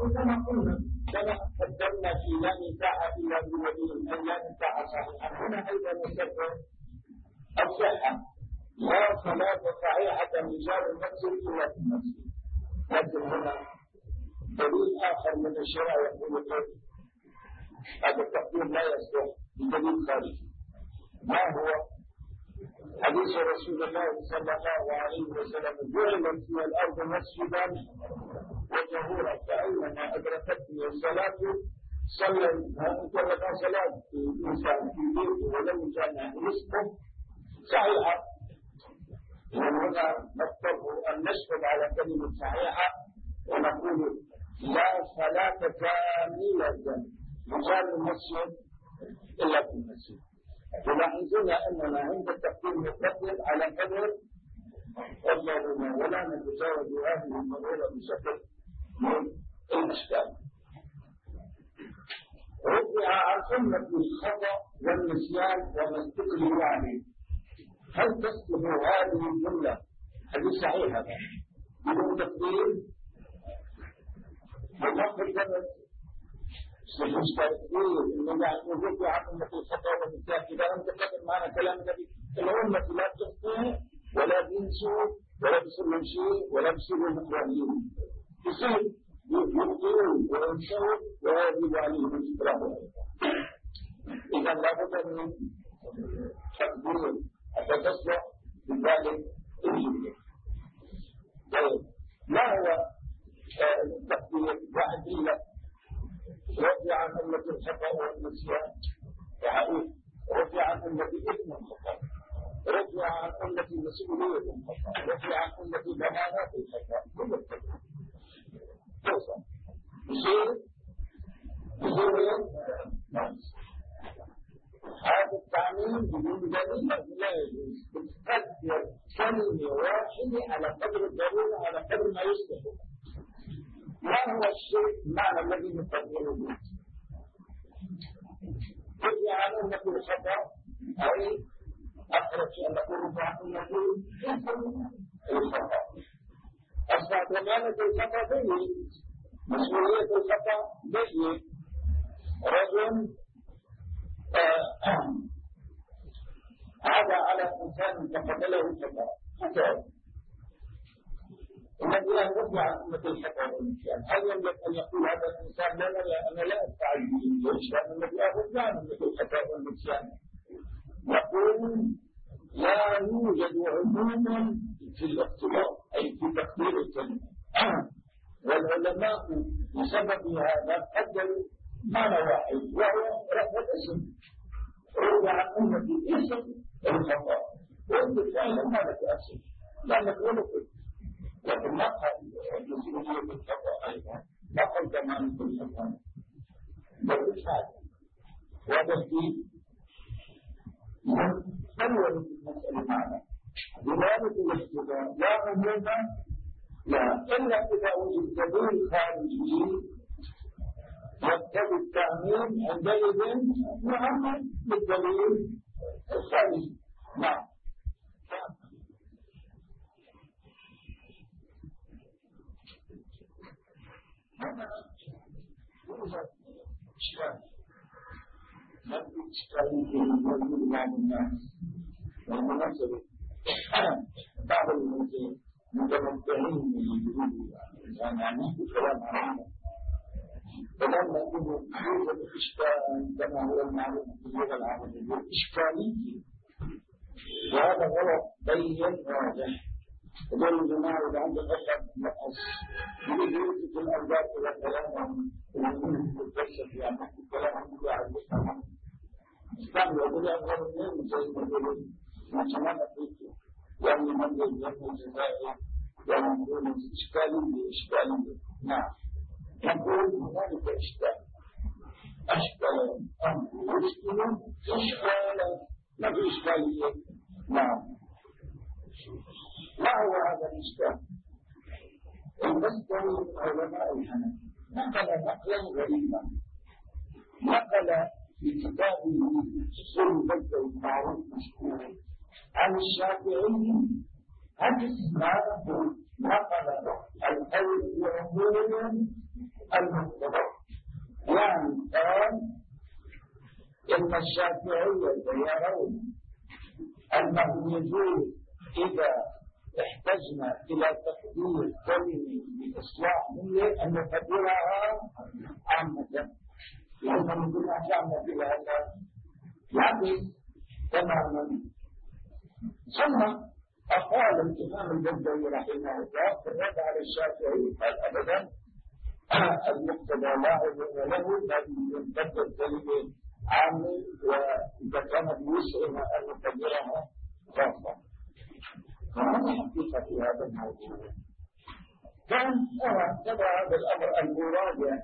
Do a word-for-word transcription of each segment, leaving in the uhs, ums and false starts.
كما قلنا كما قدمنا في لا نكاح إلا بولي أن لا نكاح صحيحا، هنا أيضا نشرع الصحة، لا صلاة صحيحة رجال المسجد إلا في المسجد. لكن هنا دليل آخر من الشرع يقول هذا التقدير لا يصلح بدليل خارجي. ما هو؟ حديث رسول الله صلى الله عليه وسلم: جعلت في الأرض مسجدا وطهورا فأينما أدركتني الصلاة صلى. أدرك صلاة الإنسان في بيته ولم يجامع رزقه صحيحة. وهنا نضطر أن نشهد على كلمة صحيحة ونقول لا صلاة كاملة رجال المسجد إلا في المسجد. تلاحظون أننا عند التقدير نقدر على قدر اللهم ولا نتجاوز هذه المرورة بشكل من الأشكال. رفع عن أمة الخطأ والنسيان وما استكرهوا عليه. هل تصلح هذه الجملة حديث صحيح هذا بدون تقدير؟ ونقل جمل المشتركين إنما رفع عن أمة الخطأ والنسيان. إذا لم تقدر معنا كلام النبي الأمة لا تخطئ ولا بينسوا ولا بيصيروا شيء ولا بيصيروا مقرانين، يصير يخطئون وينسوا ويجب عليهم الاستراحة. إذا لابد من تقدير حتى تصلح بذلك الجملة. طيب ما هو التقدير وأدلة؟ رفع عن أمة الخطأ والنسيان وحقيقة، رفع عن أمة إثم الخطأ، رفع عن أمة مسؤولية الخطأ، رفع عن أمة ضمانات الخطأ. كل الخطأ توصل بصير بصير هذا التعميم بدون دليل لا يجوز. تقدر كلمة واحدة على قدر الضرورة على قدر ما يصلح. ما هو الشيء المعنى الذي نقدره به؟ رفع عن أمة الخطأ أي أقرب شيء أن نقول رفع عن أمة الخطأ. أصبح ضمانة الخطأ بيت، مسؤولية الخطأ بيت. رجل عاد على إنسان فقتله خطأ خطأ الذي رفع عن أمة الخطأ والنسيان. هل يملك أن يقول هذا الإنسان لا لا أنا لا أفعل به ليش؟ لأن الذي رفع عن أمة الخطأ والنسيان. نقول لا يوجد عموما في الاختلاط أي في تقدير الكلمة، والعلماء بسبب هذا قدروا معنى واحد وهو رفع الاسم. رفع عن أمة الاسم الخطأ والنسيان ما لك أسم لأنك ولد، لكن نقل مسؤولية الخطأ أيضا نقل كمان كل خطأ بل هذا وبالتالي فلو المسألة معنا دلالة الاحتضار لا عموما لا إلا إذا وجد دليل خارجي يقتضي التعميم عندئذ نعمم بالدليل الخارجي. نعم هذا يوجد إشكال ما في إشكال في موجود بعض الناس والمناسبة بعض المتمتعين بالجهود يعني نحكي كلام عنه فلما يكون يوجد إشكال كما هو المعروف في اللغة العربية إشكالية وهذا غلط بين واضح. هذول الجماعة إذا عندك أشعر نقص يريد يوجد الأوقات إلى كلامهم ويكون يتكشف يعني نحكي كلامهم واحد يفهم إسلام يقول أغلب الناس زي ما يقولون ما كمان أفريقيا يعني منزل جنة الجزائر يعني يقولون إشكالية إشكالية. نعم نقول هنالك إشكال أشكال أمر يشكل إشكالا ما في إشكالية. نعم ما هو هذا الإشكال؟ المسدر علماء الحنفية نقل نقلا غريبا، نقل في كتابه سلبة المعروف مشهورا عن الشافعي عن اسمه نقل القول بعموم المقتضى. يعني قال إن الشافعية يرون أنه يجوز إذا احتجنا إلى تقدير كلمة بإصلاح نية أن نقدرها عامة، لأننا نقول أحكامنا في هذا يعني تماما. ثم أقال الإمام البدوي رحمه الله في الرد على الشافعي قال أبدا المقتضى لا عذر له بل ينتقد كلمة عامل، وإذا كان بوسعنا أن نقدرها خاصة. فما الحقيقة في هذا الموضوع؟ كان أرى تبع هذا الأمر المراجع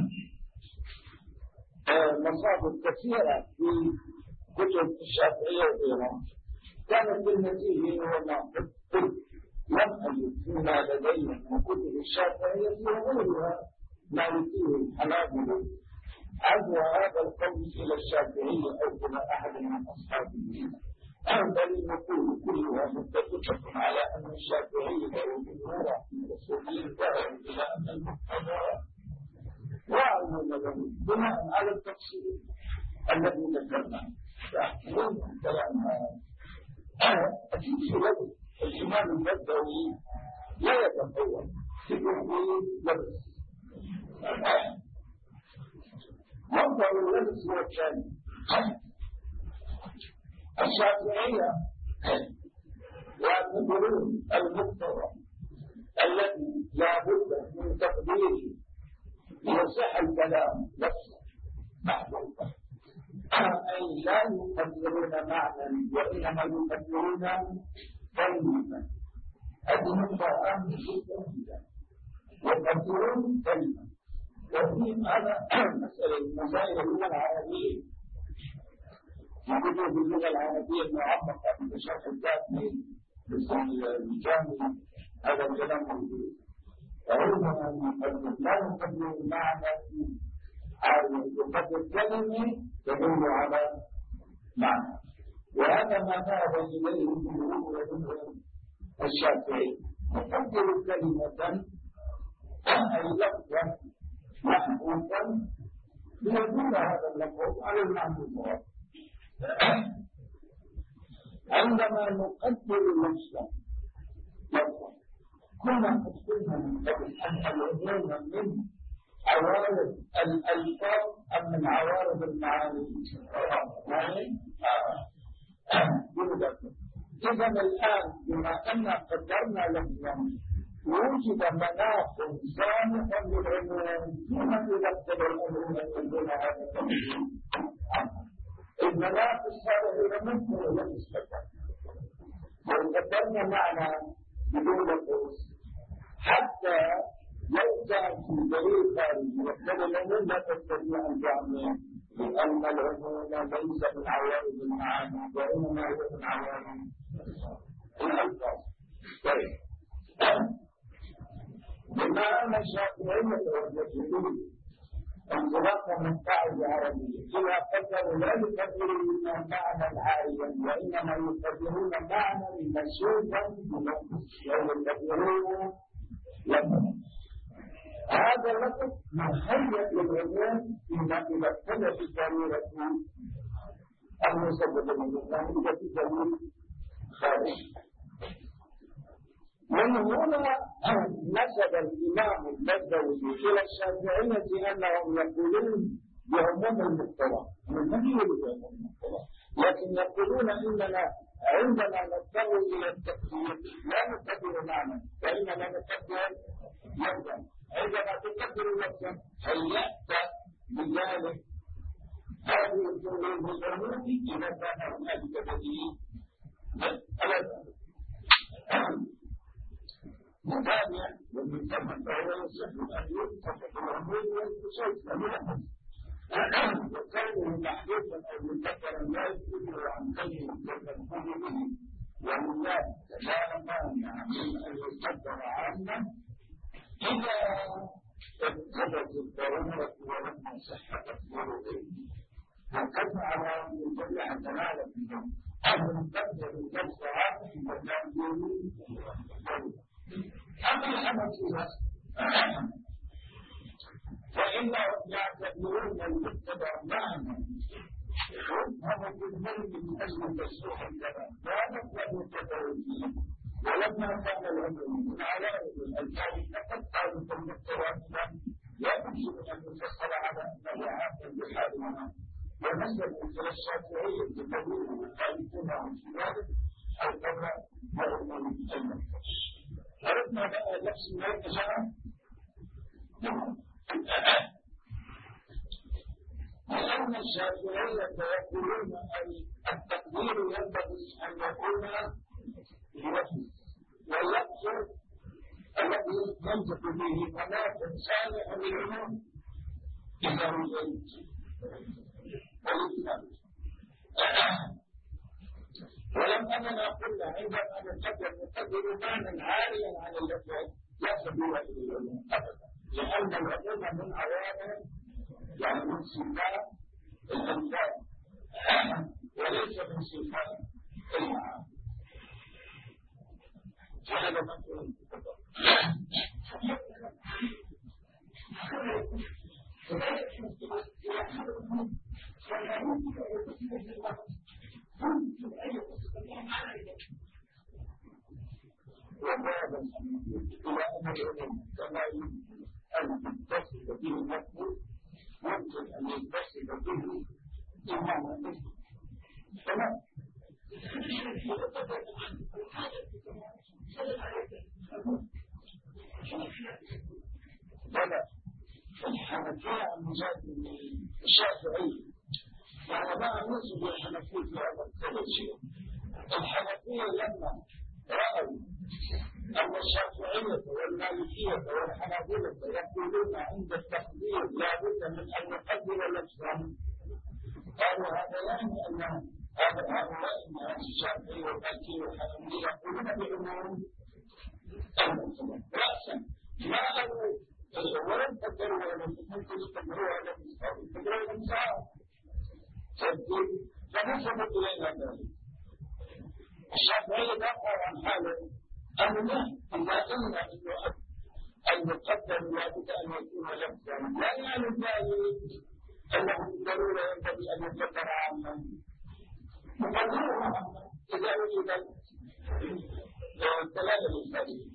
مصادر كثيرة في كتب الشافعية وغيرها، كانت بالنتيجة هو ناقد. لم أجد فيما لدينا من كتب الشافعية وغيرها مالكيه الحنابلة عزو هذا القول إلى الشافعية أو إلى أحد من أصحابه، بل النقول كلها متفقة على أن الشافعية والجمهور من الأصوليين ذهبوا إلى أن المقتضى وعلموا له بناء على التفصيل الذي ذكرناه. فأحسن كلام أكيد في لبس الإمام البدوي لا يتطور في لبس. موضع اللبس هو الثاني. الشافعية يعتبرون المقتضى الذي لا بد من تقديره ليصح الكلام نفسه محبوبا، أي لا يقدرون معنى وإنما يقدرون كلمة. هذه نقطة أهم جدا جدا، يقدرون كلمة. وفي هذا مسألة مسائل اللغة العربية في كتب اللغة العربية المعمقة في شرح الذات الجامع، هذا الكلام موجود. فهم لا يقدرون معنى يقدر كلمة تدل على معنى، وهذا ما ذهب إليه الجمهور الشافعي. يقدر كلمة أي لفظا محبوبا ليدل هذا اللفظ على المعنى المراد. عندما نقدر لفظا لفظا كنا قد قلنا من قبل أن العموم من عوارض الألفاظ أم من عوارض المعاني؟ يعني إذا الآن بما أن قدرنا لفظا وجد مناط سامح للعموم، ثم إذا اقتضى العموم أن يكون هذا التقدير المناط الصالح للعموم هو لفظ فقط. لو قدرنا معنى بدون لفظ حتى لو كان في دليل خارجي واقتضى العموم لا تستطيع أن تعمل، لأن العموم ليس من عوارض المعاني وإنما هو من عوارض الألفاظ. طيب بما أن الشافعية يقولون انطلاقا من قاعدة عربية إذا قدروا لا يقدرون معنى عاريا وإنما يقدرون معنى مسوقا بلفظ، لا يقدرون لفظا. هذا اللفظ مهيئ للعموم فيما إذا اقتضت الضرورة المسببة للإسلام إذا في دليل خارجي. من هنا نسب الإمام البدوي إلى الشافعية أنهم يقولون بعموم المقتضى، من نفي بعموم المقتضى، لكن يقولون إننا عندما نضطر إلى التقدير لا نقدر معنى وإنما نقدر لفظا. عندما تقدر لفظا هيأت بذلك هذه الجملة بالعموم إذا كان هنالك دليل على ذلك. متابع ومن ثم فهو يصح أن يتفق العموم والخصوص لمنه، وكونه محدوثا أو مذكرا لا يكون عن كلمة تكون به، ومن ذلك لا مانع من أن يقدر عاما إذا اقتضت الضرورة ولم صح تقديره. هكذا على الجميع دلالة أن نقدر اللفظ عام في مكان أما الحنفية فإنهم يعتبرون المبتدأ معنى هذا الظلم من أجل تشريح الكلام لا نطلب التفاوتين ولما كان الأمر من علائم الألفاظ تقطع المبتدأ لا يمكن أن يفصل على أنه عاقل بحالنا ومثل مثل الشافعية تدور الثالثون عن ذلك القضاء والأمور المبتدأ عرفنا بقى نفس المرجع لأن الشافعية يقولون التقدير ينبغي أن يكون بلفظ واللفظ الذي ينطق به مناط صالح منه إذا وجدت والإسلام ولم أننا قلنا عندما نقدر نقدر معنى عاليا عن اللفظ لا سبيل إلى العلوم أبدا لأن العلوم من عوامل يعني من صفات الألفاظ وليس من صفات المعاني هذا مفهوم وهذا إلى أن العلم كما أن يتصل به المفهوم يمكن أن يتصل به إمامة تمام بلى الحنفية المجاد من الشافعي يعني ما نصب الحنفية في هذا كل شيء الحنفية لما رأوا أن الشافعية والمالكية والحنابلة يقولون عند التقدير لا بد من أن يقدر لفظا قالوا هذا يعني أن هذا هؤلاء الناس الشافعية والمالكية والحنابلة يقولون بعموم رأسا ما أقول ولم تقدروا ولا ممكن يقدروا على المصاب يقدروا على المصاب تبديل فنسبت إلينا ذلك الشافعية دافعوا عن حاله أمنا إذا قلنا أنه المقدم لا بد أن يكون لفظا لا يعني ذلك أنه بالضرورة ينبغي أن يقدر عاما مقدره عاما إذا وجد الدلالة الإنسانية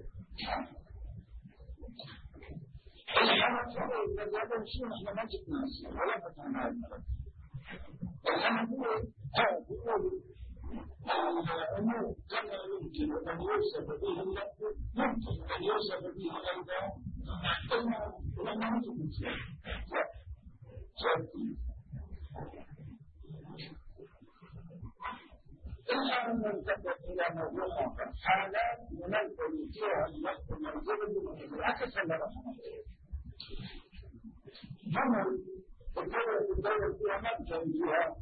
الحنفية إذا زاد الشيء إحنا ما جبنا ولا فتحنا هذا الحنفية يقول الأمور كما يمكن أن يوصف به اللفظ يمكن أن يوصف به أيضا لما نجد شيء الآن ننتقل إلى موضوع آخر حالات ينزل فيها اللفظ منزل بالعكس على رحمه جمل الدولة الدولة فيها مبدأ فيها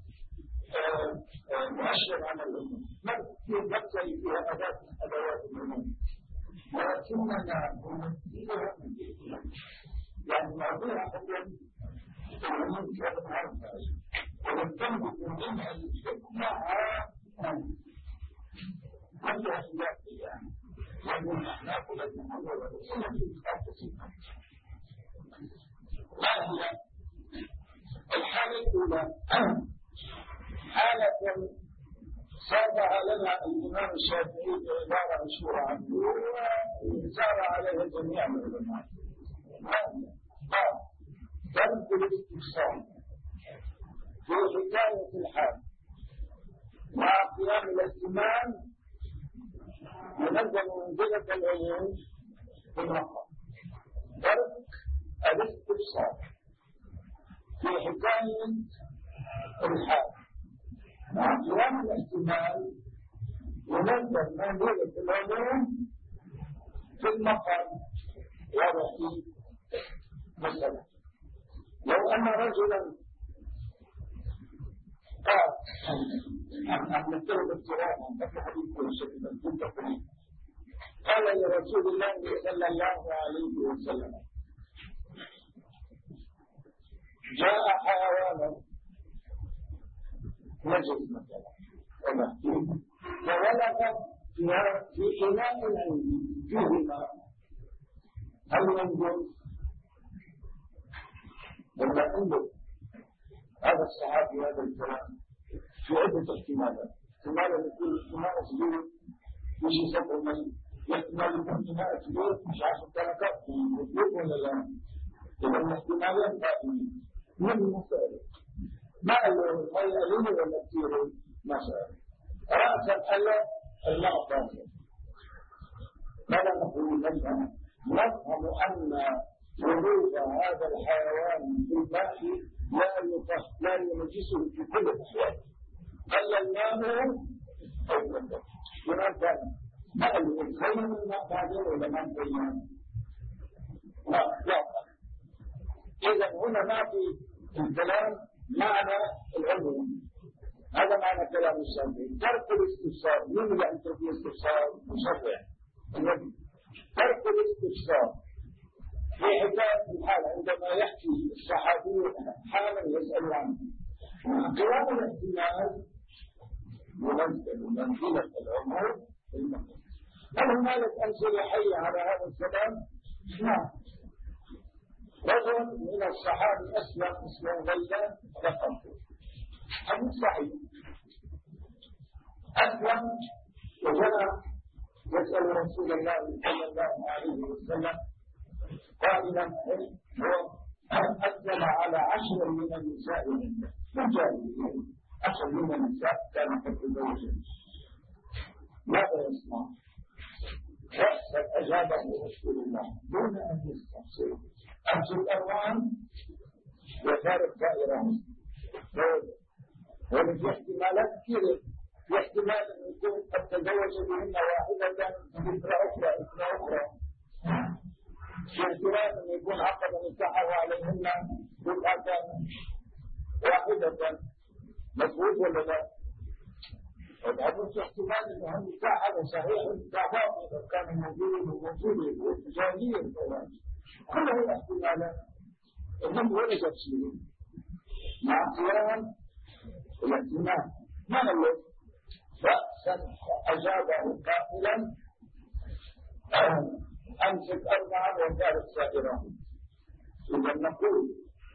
مؤشر على الأمور مبدأ فيها أداة أدوات الأمور ولكننا نمثلها يعني موضوع أولا الأمور كانت عارفة ولم تنبت منها الحكمة عامة وهي خلافية ومن أحناف الأمور والسنة الخاصة ما هي الحالة الأولى حالة صادها لنا الإمام الشافعي بعبارة مشهورة عنه وسار عليها جميع العلماء قال ترك الاستفسار في حكاية الحال مع قيام الاهتمام ينزل منزلة العيون في المقام ترك الاستفسار في حكاية الحال مع قيام الاحتمال ينزل منزلة العلوم في المقام وضعي مثلا لو أن رجلا قال عن نترك الكرام عن حديث الشيخ كنت قريب قال لرسول الله صلى الله عليه وسلم جاء حيوان نجس مثلا ومحكوم فولد في إناء عندي فيه ماء هل ينجس؟ لما عنده هذا الصحابي هذا الكلام في عدة احتمالات. احتمال أن يكون احتمال صغير مش يسبب من احتمال يكون احتمال صغير مش عشان كانت يطلق ولا لا. إذا الاحتمالات قائمين من المسائل ما قليل ولا كثير مسائل. رأسا حل الماء الطاهر. ماذا نقول مثلا؟ نفهم أن وجود هذا الحيوان في الماء لا لا ينجسه في كل الأحوال. قللناه أو كثر. لماذا؟ ما الخير من الماء بعدين ولا ما الخير؟ لا لا. إذا هنا ما في الكلام معنى العموم. هذا معنى كلام الشافعي. ترك الاستفسار. مين اللي أنت في استفسار؟ مشرع. النبي. ترك الاستفسار في حكاية الحال عندما يحكي الصحابي حالا يسأل عنه. قيام الاحتمال ينزل منزلة العموم في المقام. هل هنالك أمثلة حية على هذا الكلام؟ نعم. رجل من الصحابة أسلم اسمه غيلان ذكرته. حديث صحيح. أسلم وجاء يسأل رسول الله صلى الله عليه وسلم قائلا هو أسلم على عشر من النساء مجاهدين. عشر من النساء كانوا قد تزوجوا. ماذا يصنع؟ فأجابه رسول الله دون أن يستفسر. أمسك أروان وفارق دائرة. ومن احتمالات كثيرة. في احتمال أن يكون قد تزوج بهن واحدة بذكرى أخرى إثنى أخرى. في احتمال أن يكون عقد نكاحه عليهن بضعة واحدة. مظبوط ولا لا؟ وبعدين في احتمال أن النكاح هذا صحيح النكاح باطل كان موجود وموجود وتجاهير كلها احتمالات. إنهم ولا تفسير مع قيام الاحتمال. ما هو؟ رأسا أجابه قائلا أمسك أربعا وفارق سائرا. إذا نقول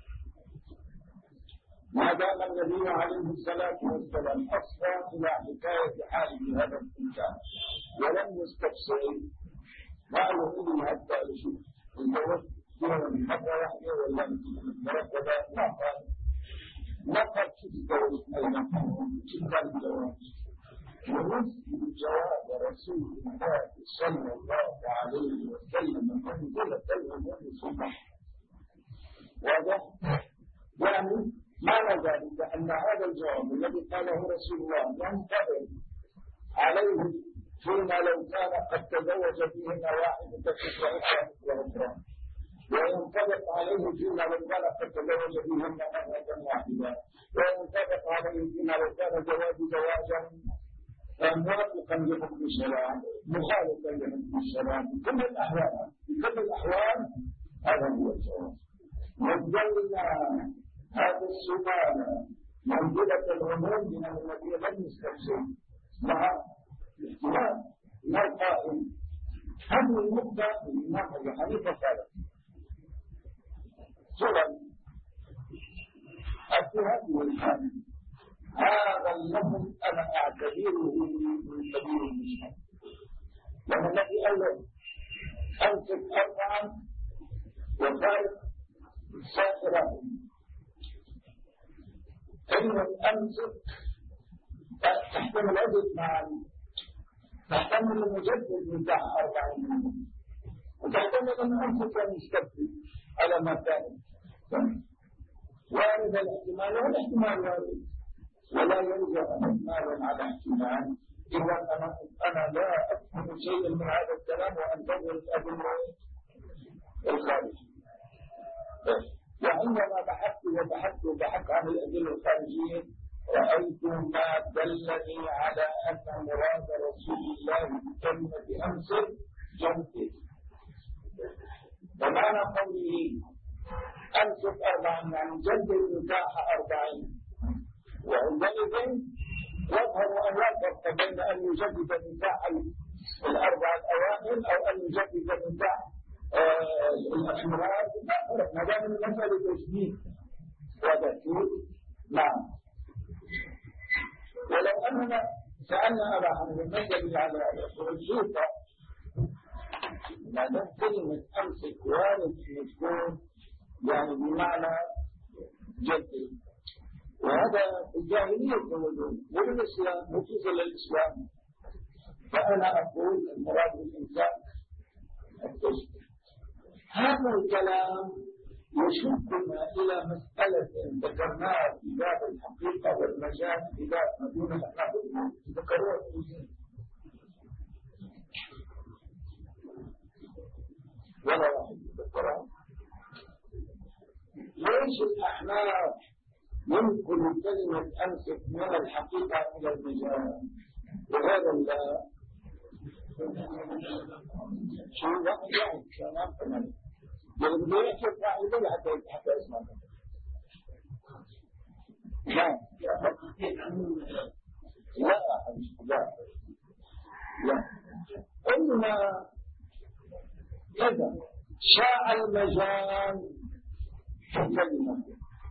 ما دام النبي عليه الصلاة والسلام أصلا إلى حكاية حاله هذا الإنسان ولم يستفسر ما له حتى يشوف الزوج من مرة واحدة ولا مرتبة ما قال ما قال شو الزوج أين شو كان الزواج. ونسأل جواب رسول الله صلى الله عليه وسلم من كل كلمة صبح. واضح؟ يعني معنى ذلك أن هذا الجواب الذي قاله رسول الله ينطبق عليه فيما لو كان قد تزوج فيهن واحدة وأخرى، وينطبق عليه فيما لو كان قد تزوج فيهن مرة واحدة، وينطبق عليه فيما لو كان زواج زواجا موافقا لحكم الشرع مخالفا لحكم الشرع. في كل الأحوال في كل الأحوال هذا هو الجواب. نزلنا هذا السؤال منزلة العموم من الذي لم يستفسر مع الاحتمال ما القائل. هذه النقطة الإمام أبي حنيفة قال سؤال الجهاد والحال هذا اللفظ أنا أعتبره من كبير المسلم، لأن الذي قال له أمسك أربعا وفارق سائرا كلمة أمسك تحتمل عدة معاني. تحتمل المجدد نكاح أربعين وتحتمل أن أمسك المستبدل على ما كان وارد الاحتمال والاحتمال وارد ولا يوجد احتمال على احتمال. إذا أنا أنا لا أفهم شيئا من هذا الكلام وأنتظر الأدلة الخارجية. وعندما بحثت وبحثت وبحثت عن الأدلة الخارجية رأيت ما دلني على أن مراد رسول الله بكلمة أمسك جمد. ومعنى قوله أمسك أربعين يعني جلد النكاح أربعين، وعندئذ يظهر أن لا فرق بين أن يجدد النكاح الأربع الأوائل أو أن يجدد النكاح الأخيرات. لا فرق ما دام المسألة تجديد نعم. ولو أننا سألنا أبا حنيفة ما الذي على الحجية ما دام كلمة أمسك وارد تكون يعني بمعنى جدي، وهذا الجاهلية يقولون والإسلام وجزء الإسلام. فأنا أقول المراد بالإنسان التشبيه. هذا الكلام يشدنا إلى مسألة ذكرناها في باب الحقيقة والمجال في باب مدونة الأخلاق ذكروها في ولا واحد ذكرها. ليش الأحناف ينقل كلمة أمسك من الحقيقة إلى المجال وهذا لا شو واحد واحد كلام كمان يقول لي كيف واحد يقول حتى حتى اسمه لا لا لا لا قلنا إذا شاع المجال في الكلمة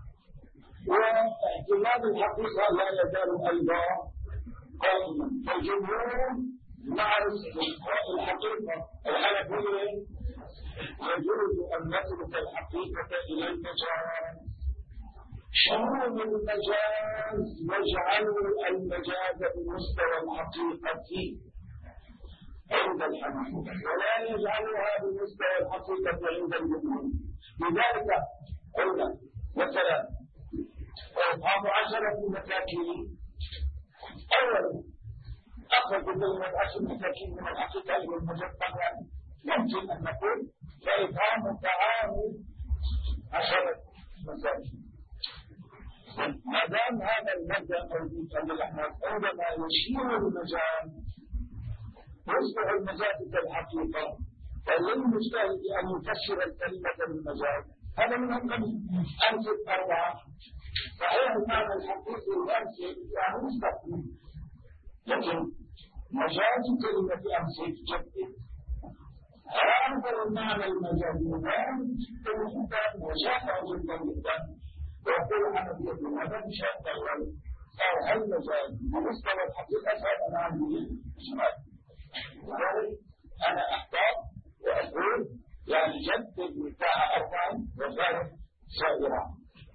واحتمال الحقيقة لا يزال أيضا قائما. فالجمهور مع الحقيقة الحنفية يجوز أن نترك الحقيقة إلى المجاز. شمول المجاز يجعل المجاز بمستوى الحقيقة عند الحنفية ولا يجعلها بمستوى الحقيقة عند الجمهور. لذلك قلنا مثلا إطعام عشرة مساكين أولا أخذ كلمة عشر مساكين من الحقيقة إلى المجاز. طبعا يمكن أن نقول فإطعام طعام عشرة مساكين. ما دام هذا المبدأ موجود عند الأحناف عندما يشير المجال يصبح المجاز كالحقيقة. فللمجتهد أن يفسر الكلمة بالمجاز هذا من القبيل. أمسك أربعة صحيح المعنى الحقيقي الأمسك يعني مستقيم، لكن مجاز كلمة أمسك جدد. هذا المعنى المجازي مهم جدا وشافع جدا جدا. ويقول أنا بيقول هذا مشافع أو هل مجاز بمستوى الحقيقة هذا معنى شمال. لذلك أنا أحتاج وأقول يعني جدد بتاع أربعا وزارة سائرة.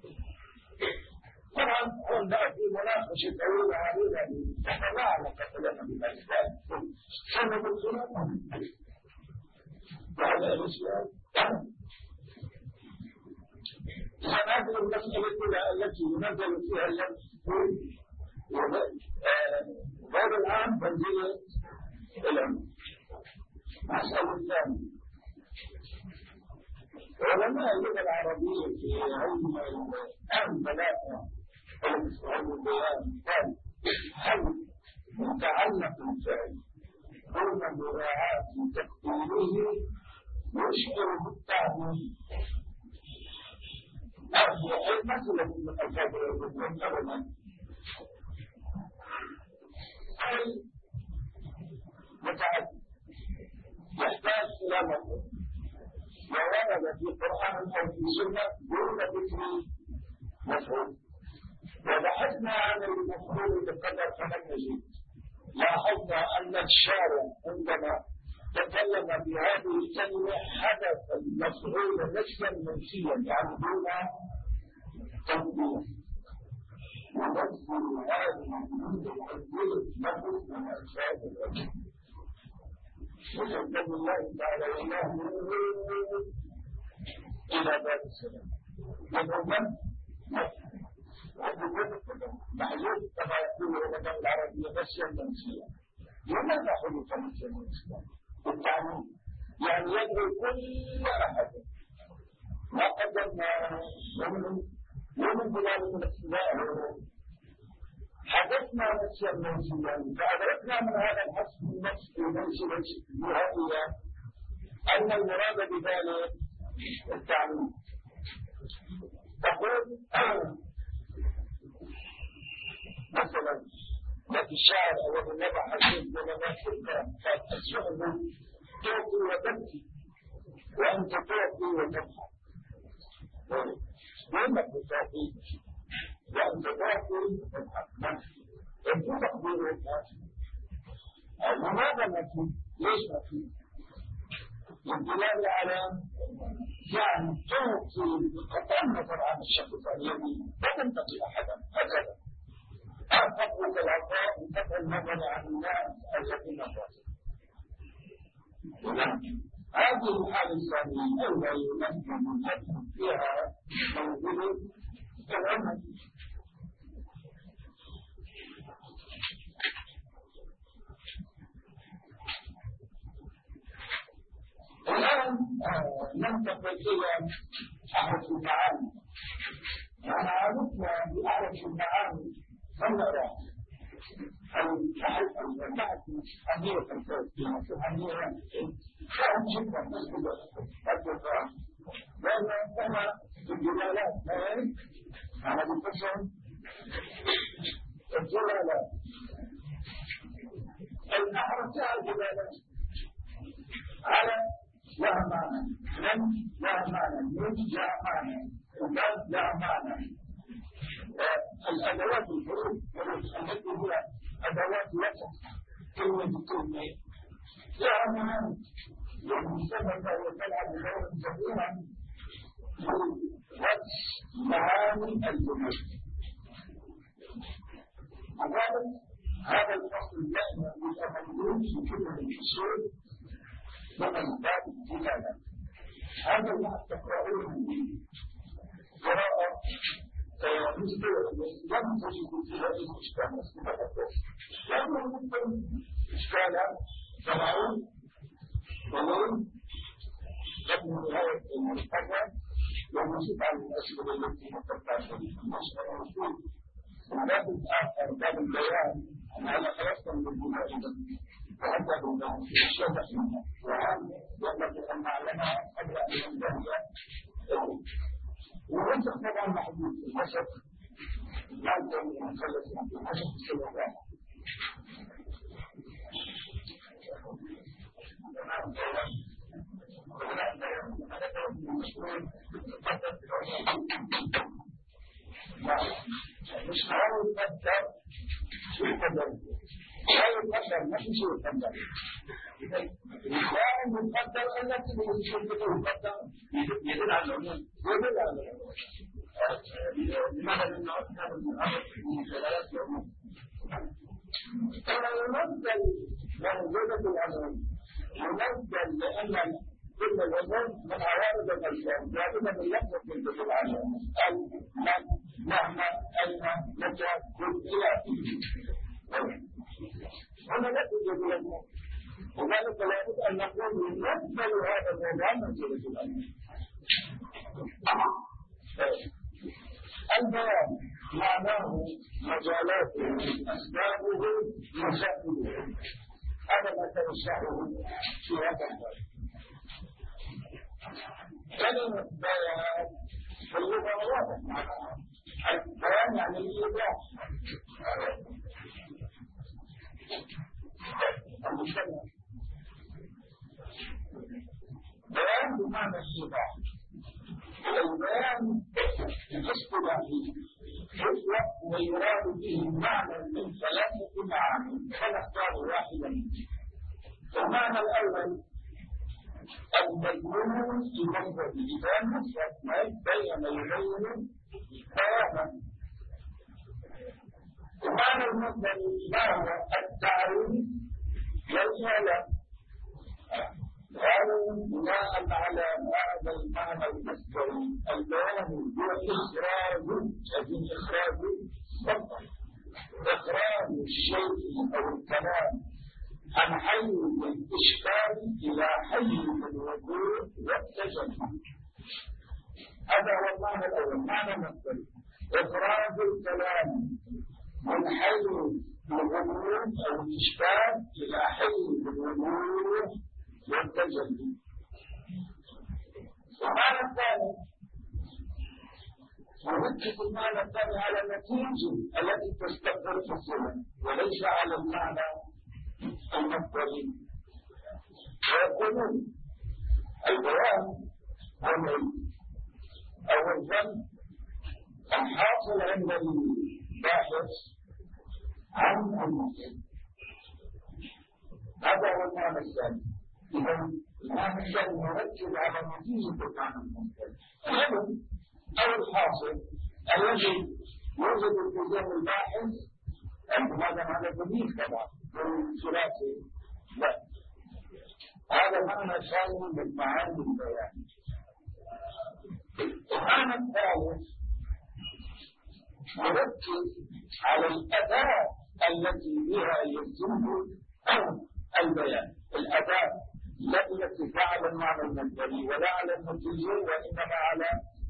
طبعا قلنا في مناقشة طويلة عريضة نحن لا علاقة لنا بالأسباب سنة الخلاف وهذا الإسلام. هذه المسألة التي ينزل فيها اللمس هذا الآن منزلة العلم. مسألة الثانية علماء اللغة العربية في علم الأهم ثلاثة علم البيان قال هل متعلق الفعل دون مراعاة تقديره يشعر بالتعبير أرجو أي مسألة من الأسابق الرسول أبدا أي متعدد يحتاج إلى مفهوم وورد في القرآن أو في السنة دون ذكر مفهوم. وبحثنا عن المفهوم بقدر فلم نجد. لاحظنا أن الشارع عندما تكلم بهذه الكلمة حدث المفعول نفسا منسيا يعني دون تنبيه. ونذكر هذه التنبيه نفس من أسباب الأجل. وسلم الله تعالى إله إلى باب السلام. ومن محجوب كما يقول العلماء العربية نفسا منسيا. لماذا حدث نفسا منسيا؟ بالتعليم يعني يدعو كل أحد ما قدمنا ومن ومن بلاد الابتداء حدثنا نفسا منسيا. فأدركنا من هذا الحسب النفس المنسي الجهادية أن المراد بذلك التعليم. تقول مثلا لك الشاعر أو النبع حسب ولما شفنا فالشعب تعطي وتبكي وأنت تعطي وتبكي. وإنك تعطي البيان تضافي نفي. يجب تقدير النفي. لماذا نفي؟ ليش نفي؟ للدلالة على يعني تعطي بقطع النظر عن الشخص الذي لا تنتقي أحدا هكذا. أعتقد العطاء بقطع النظر عن الناس الذين فاتوا. هذه الحالة الثانية أولا يمكن فيها موجود العمل. الآن ننتقل إلى أحد المعاني. أنا عرفنا بأحد المعاني فنرى أحد المعاني أمير الفلسطين أمير كان جدا مسؤول الدفاع لأن كما الجلالات أنا بفصل الجلالات الأحرف الجلالات على لها معنى من لها معنى من لها معنى الباب لها معنى الأدوات الحروف التي هي أدوات وسط كلمة بكلمة لها معنى والمسمى يتلعب دورا كبيرا في وجه معاني الجمل. وذلك هذا الفصل دائما يبقى موجود في كل الفصول من باب الدلالة. هذا ما تقرؤونه قراءة لم تجد فيها أي إشكال لأنه ممكن إشكالا سمعون ولون قبل نهاية المرتبة والمسيط عن الأسئلة التي تتبعها في المشروع المسؤول. الباب الآخر باب البيان على خلاصة من الجمال وهذا هو الشبه منها وهذا ينبغي أن نعلمها قبل أن ننتهي. والوسط طبعا محدود الوسط لا يمكن أن نخلص من الوسط السلوكات. مش هذا يقدر شو يقدر لا يقدر ما في شيء يقدر لا يقدر التي يقدر يدل على العموم يدل على العموم. لماذا لأنه أكثر من الأمر من دلالات العموم كما يمثل موجودة العموم يمثل لأن كل العموم من عوارض الألفاظ جاءتنا من لفظة تلك العموم ال من مهما أين متى كل إلى آخره. هنا لا توجد العموم وذلك لابد أن نقول يمثل هذا الموضوع من تلك العموم. البيان معناه مجالاته أسبابه مسائله هذا ما ترشحه في هذا الباب. كلمة بيان في اللغة واضح معناها البيان يعني الإيضاح المسمى بيان بمعنى الإيضاح. البيان الاصطلاحي هو ويراد به معنى من ثلاثة معاني فنختار واحدا منه. المعنى الأول المجنون يمثل بلسان مفرد بين يبين بيانا. المعنى المثنى ما هو التعريف والإعلام قالوا بناء على هذا المعنى المصدري البيان هو إخراج لكن إخراج فقط إخراج الشيء أو الكلام عن حيز الإشكال إلى حيز الوجود والتجلي. هذا هو المعنى الأول معنى مصدري إخراج الكلام من حيز الوجود أو الإشكال إلى حيز الوجود والتجلي. المعنى الثاني نركز المعنى الثاني على النتيجة التي تستقر في الزمن وليس على المعنى المصدري. ويقولون البيان هو العلم أو الفن الحاصل عند الباحث عن المسلم. هذا هو المعنى الثاني. إذا المعنى الثاني يركز على نتيجة المعنى المسلم. العلم أو الحاصل الذي يوجد في ذهن الباحث، هذا معنى جديد طبعا ثلاثي، لا، هذا معنى ثاني من معاني البيان. المعنى الثالث يركز على الأداة التي بها يتم البيان، الأداة التي فعل المعنى المنزلي ولا على النتيجة، وإنما على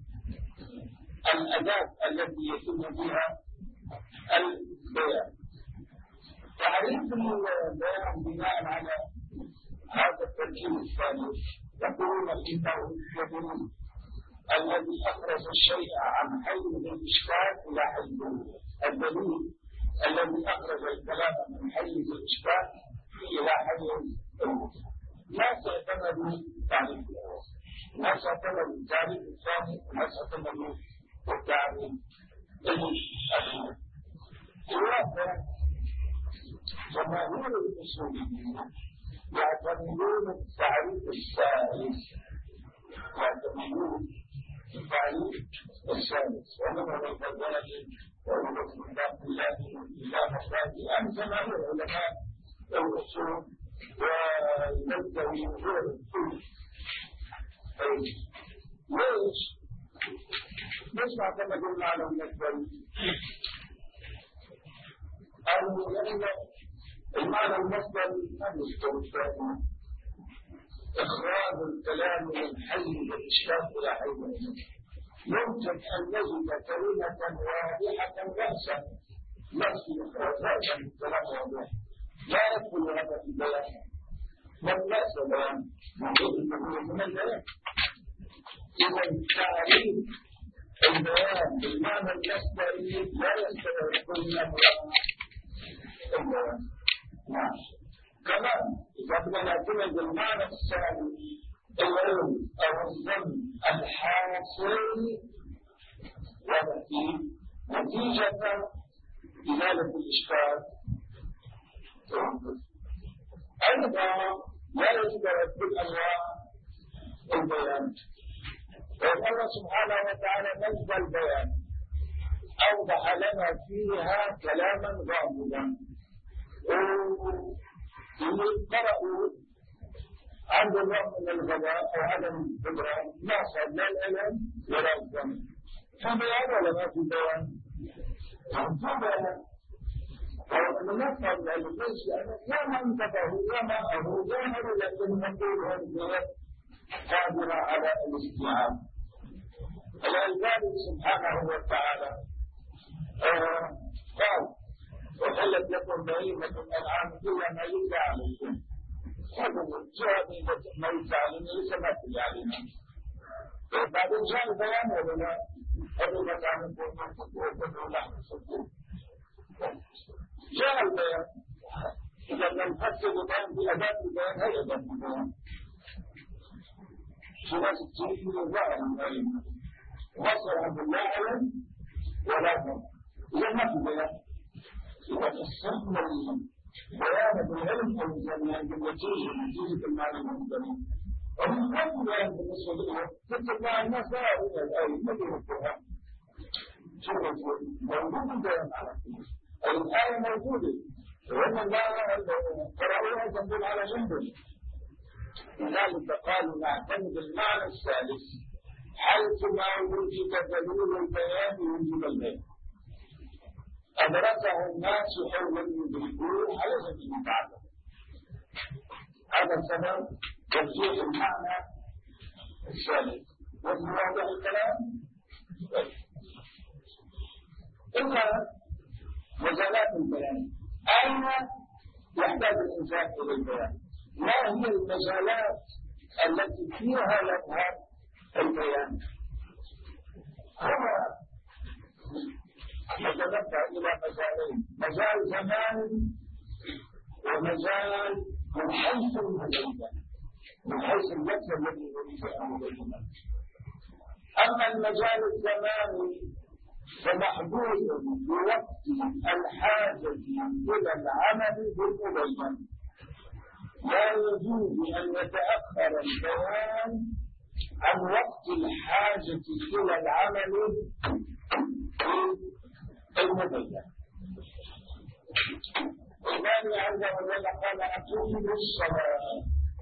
الأداة التي يتم بها البيان. تعريف البيان بناء على هذا التركيب الثاني يقولون إنه الدليل الذي أخرج الشيء عن حيز الإشكال إلى حيز الدليل الذي أخرج الكلام من حيز الإشكال إلى حيز المثل. الناس اعتمدوا تعريف الأول، الناس اعتمدوا التعريف الثاني، الناس اعتمدوا التعريف الأول. ولكن جماهير الأصوليين يعتمدون التعريف الثالث، يعتمدون التعريف الثالث، ومن الفضلات ومن الفضلات إلى مخرج أن جماهير علماء الأصول ويبدأوا غير الكل. ليش؟ ليش نعتمد المعنى المثلي؟ قالوا لأن المعنى المثلي ما يستوفى إخراج الكلام من حيز الإشكال إلى حيز المثل. يمكن أن نجد كلمة واضحة بأسا نفس إخراجها من الكلام واضح، لا يدخل هذا في البيان، من بأس بيان من البيان. إذا تعريف البيان بالمعنى المثلي لا يستوعب كل أمر البيان. نعم. كمان إذا بدنا نعتمد المعنى الثاني العلم أو الظن الحاصل ويأتي نتيجة إزالة الإشكال، أيضا لا يستوعب كل أنواع البيان. والله سبحانه وتعالى نزل البيان أوضح لنا فيها كلاما غامضا. اللي قرأوا عند النوع من الغباء أو عدم الإدراك ما صار لا العلم ولا الظن. في بيان ولا ما في بيان؟ في بيان. ومن نفهم العلم ليش؟ لأنه يا ما انتبهوا يا ما أهو ظاهر، لكن نقول هذه قادرة على الاستيعاب. الألباني سبحانه وتعالى قال: وحلت لكم بهيمة الأنعام إلا ما يتلى عليكم. هذا الجهاد ما يتلى علينا ليس ما يتلى علينا. بعدين جاء البيان ولا لا؟ حرمت عنكم أنفسكم ولحم الخنزير. جاء البيان. إذا لم نفسر البيان بأداة البيان هي أداة البيان. في ناس تجيب من الظاهر البيان. وصل عبد الله علم ولا هم. إذا ما في بيان. إذا قسمنا البيان بالعلم والجميع بالنتيجة نتيجة المعنى المنزلي. ومن كم بيان بالنسبة لهم تتبع الناس لا يرون الآية ما يرونها. شو نقول؟ موجود البيان على كل. الآية موجودة. وإن الله قرأوها تنزل على جنبه. لذلك قالوا نعتمد المعنى الثالث حيث ما وجد دليل البيان يوجب البيان. أدركه الناس حول يدركوه على سبيل المعنى. هذا سبب ترجيح المعنى الثالث. وفي واضح الكلام؟ إذا مجالات البيان أين يحتاج الإنسان إلى البيان؟ ما هي المجالات التي فيها يظهر البيان؟ هو يتنبه إلى مجالين: مجال زمان ومجال من حيث المجال، من حيث الوجه الذي يريد أن يبينه. أما المجال الزماني فمحدود بوقت الحاجة إلى العمل بالمبين. لا يجوز أن يتأخر البيان عن وقت الحاجة إلى العمل بالمبين. الثاني عز وجل قال أقيموا الصلاة.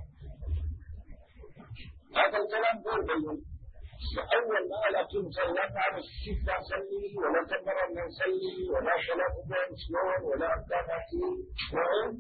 هذا الكلام غير بين. أول ما قال أقيموا الصلاة لا تعرف كيف نصلي ولا تمر أن نصلي ولا صلاة بين شلون ولا أركانها كيف.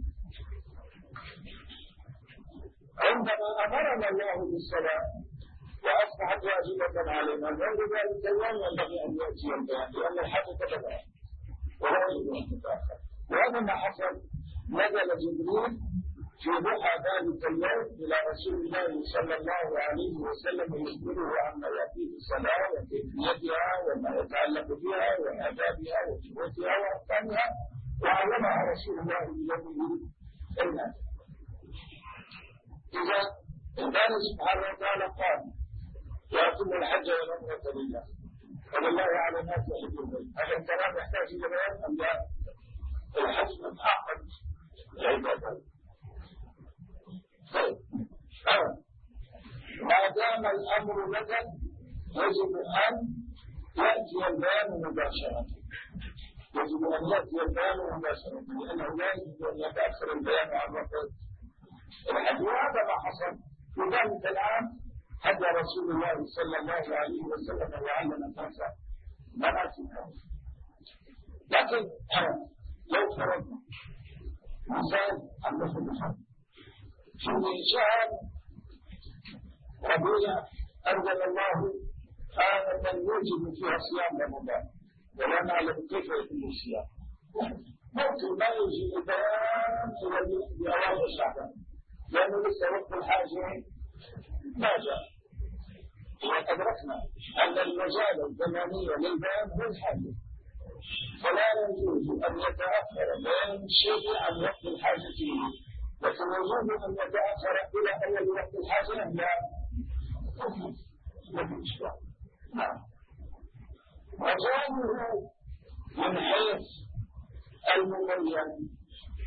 عندما أمرنا الله بالصلاة وأصبحت واجبة علينا عند ذلك اليوم ينبغي أن يأتي البيان لأن الحاجة تتبع ولا يجب أن تتأخر. وهذا ما حصل. نزل جبريل في ضحى ذلك اليوم إلى رسول الله صلى الله عليه وسلم يخبره عما يأتي بالصلاة وكيفيتها وما يتعلق بها وآدابها وشروطها وأحكامها وعلمها رسول الله بيده الناس. إذا الله سبحانه وتعالى قال وأتم الحج والعمرة لله ولله على الناس حج البيت. هذا الكلام يحتاج إلى بيان أم لا؟ الحج من أعقد العبادات. طيب ما دام الأمر نزل يجب أن يأتي البيان مباشرة. يجب أن يأتي البيان مباشرة لأنه لا يجب أن يتأخر البيان عن وقت الحج. وهذا ما حصل. في ذلك العام حج رسول الله صلى الله عليه وسلم وعلم الناس مناسكهم. لكن لو فرضنا مثال أنه الحج في شهر ربيع أنزل الله آية يوجب فيها صيام رمضان ولا نعلم كيف يكون الصيام. ممكن ما يجي البيان إلى بأوائل شعبان لأنه لسه وقت الحاجة ما جاء. وأدركنا أن المجال الزمني للبيان هو الحاجة فلا يجوز أن يتأخر بيان الشيء عن وقت الحاجة فيه. لكن يجوز أن يتأخر إلى أول وقت الحاجة لا نعم. وجانه من حيث المبين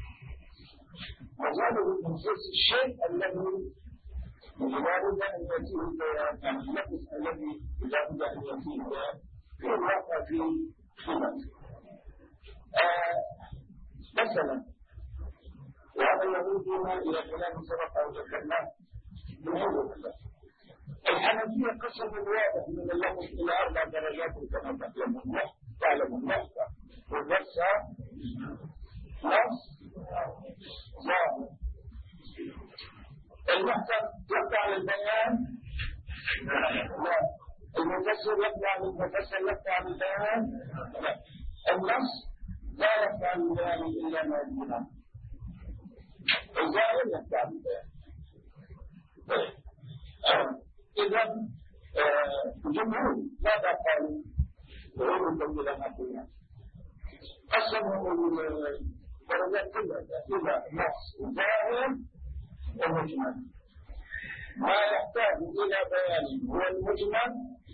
وجانه من حيث الشيء الذي لا بد أن يأتيه البيان يعني اللفظ الذي لا بد أن يأتيه البيان في الواقع في خلاف مثلا. وهذا يعودنا إلى كلام سبق أو ذكرناه من أول الله. الحنفية قسم الواضح من اللفظ إلى أربع درجات كما تعلم الله تعلم الله والنص نص ظاهر. المحكم يقطع عن البيان لا. المفسر يقطع عن المفسر يقطع عن البيان لا. النص لا يقطع عن البيان إلا ما يجب. الظاهر يقطع عن البيان. إذا الجمهور ماذا قالوا؟ وهم إلى ما قلنا قسموا الدرجات كلها إلى نص ظاهر ومجمل. ما يحتاج إلى بيان هو المجمل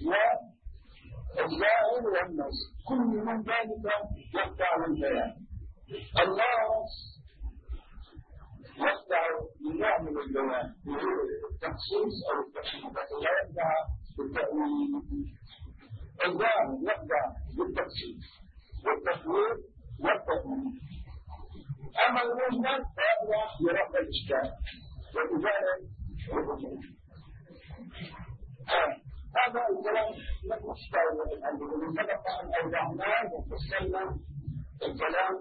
والظاهر والنص. كل من ذلك يقطع البيان. النص يقطع بنوع من البيان التخصيص أو التشريع لكن لا يقطع بالتأويل. الظاهر يقطع بالتخصيص والتفويض والتأويل. أما المجمل فيقطع برفع الإشكال وإزالة الوجود. هذا الكلام لم يشتغل بالأمر سبق أن أوضعناه وفصلنا الكلام.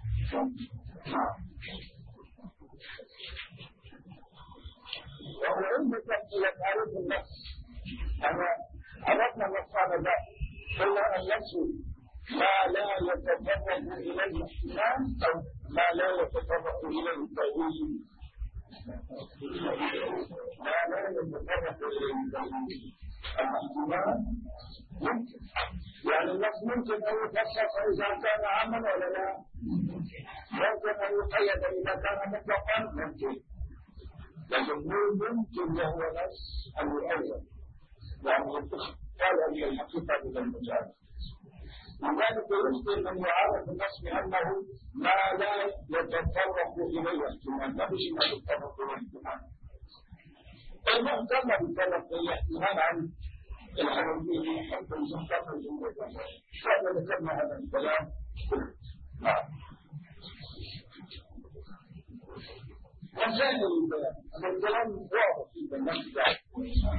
وعندك إلى تعريف النص أنا عرفنا النص على ذلك قلنا النص ما لا يتطرق إليه الاحتمال أو ما لا يتطرق إليه التأويل. ما لا يتطرق إليه التأويل الاحتمال ممكن يعني النص ممكن أن يخصص إذا كان عاما ولا لا. ممكن أن يقيد إذا كان مطلقا ممكن. لكن ممكن وهو نص أن يؤول يعني قال أن الحقيقة من المجال. لذلك يمكن أن يعرف النص بأنه ما لا يتطرق إليه احتمال، ما فيش ما يتطرق إليه احتمال. المحتمل يتطرق إليه احتمال عن الحنفية حتى يسمى الجمهور. هذا ذكرنا هذا الكلام. نعم. وسائل البيان، هذا الكلام واضح جدا.